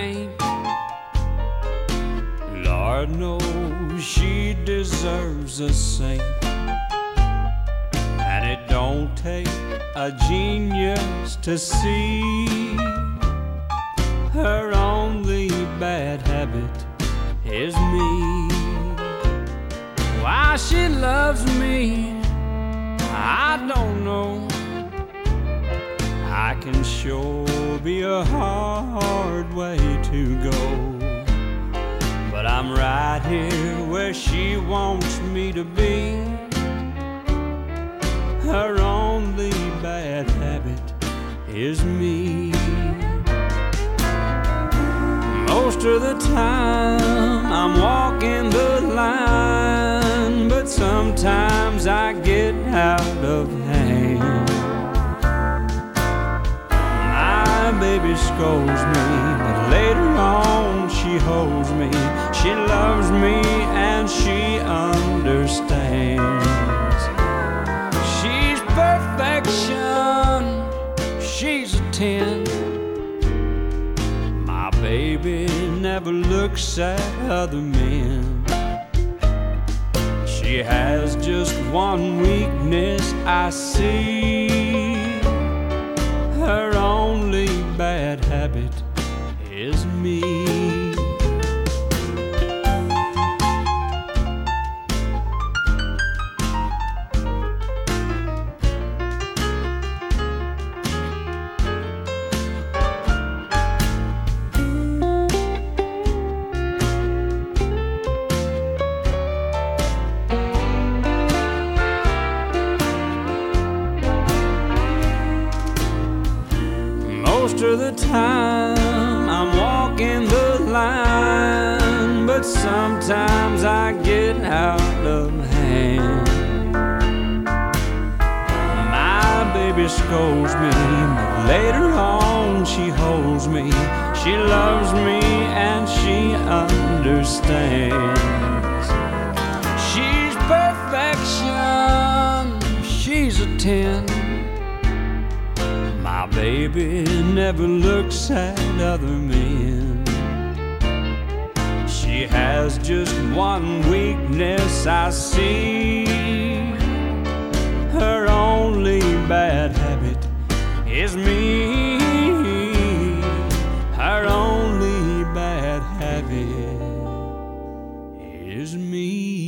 ain't. Lord knows she deserves a saint. And it don't take a genius to see her only bad habit is me. Why she loves me, I don't know. I can sure be a hard way to go. But I'm right here where she wants me to be. Her only bad habit is me. Most of the time I'm walking the line, but sometimes I get out of hand. My baby scolds me, but later on she holds me. She loves me and she understands. She's perfection, she's a 10. My baby never looks at other men. She has just one weakness I see. Her only bad habit is me. Most of the time I'm walking the line, but sometimes I get out of hand. My baby scolds me, but later on she holds me. She loves me and she understands. She's perfection, she's a 10. My baby never looks at other men. She has just one weakness I see. Her only bad habit is me. Her only bad habit is me.